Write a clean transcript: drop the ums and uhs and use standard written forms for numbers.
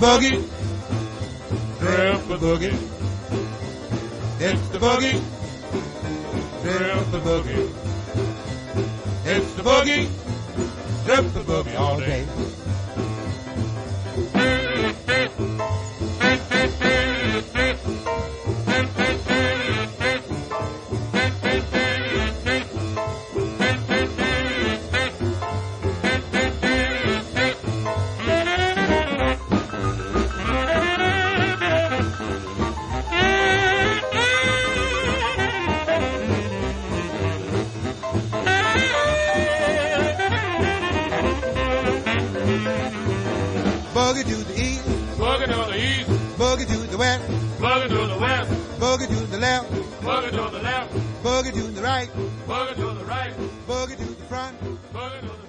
boogie. Triple boogie. It's the boogie. Triple boogie. It's the boogie. Triple boogie all day. Boogie to the east, Boogie to the east, boogie to the west, boogie to the west, boogie to the left, boogie to the left, boogie to the right, boogie to the right, boogie to the front, boogie to the